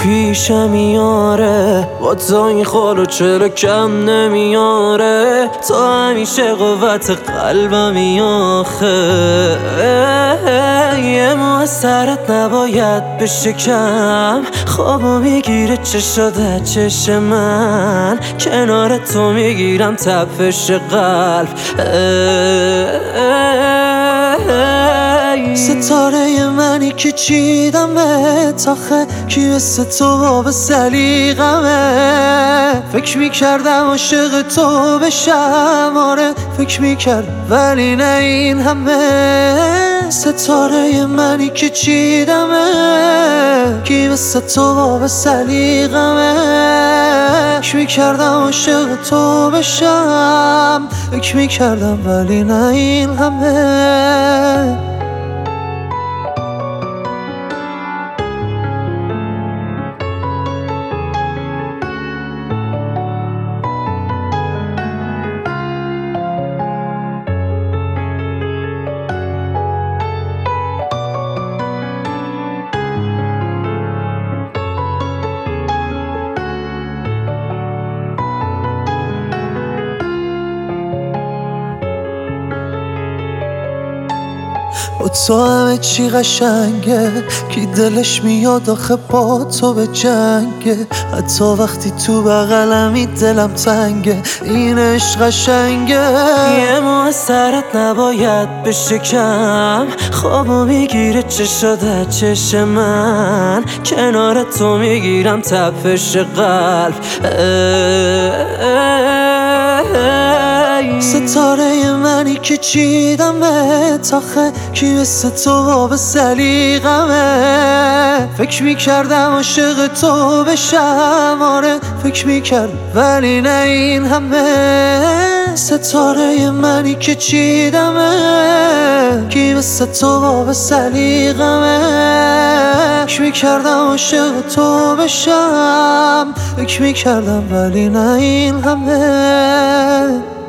پیشم میاره با تو این خالو چرا کم نمیاره تو همیشه قوت قلبمی آخه یه مو از سرت نباید بشه کم خوابو میگیره چشاده چش من کنار تو میگیرم تپش قلب ستاره منی که چیدمت آخه کی مثل تو باب سلیقمه فکر میکردم عاشق تو بشم آره فکر میکردم ولی نه این همه ستاره منی که چیدمت کی مثل تو باب سلیقمه فکر میکردم عاشق تو بشم فکر میکردم ولی نه این همه با تو همه چی قشنگه کی دلش میاد آخه با تو به جنگه حتی وقتی تو بغلمی دلم تنگه این عشق قشنگه یه مو از سرت نباید بشه کم خوابو میگیره چشاده چش من کنار تو میگیرم تپش قلب ستاره منی که چیدمت آخه کی مثل تو باب سلیقمه فکر میکردم عاشق تو بشم آره فکر میکردم ولی نه این همه ستاره منی که چیدمت کی مثل تو باب سلیقمه فکر میکردم عاشق تو بشم فکر میکردم ولی نه این همه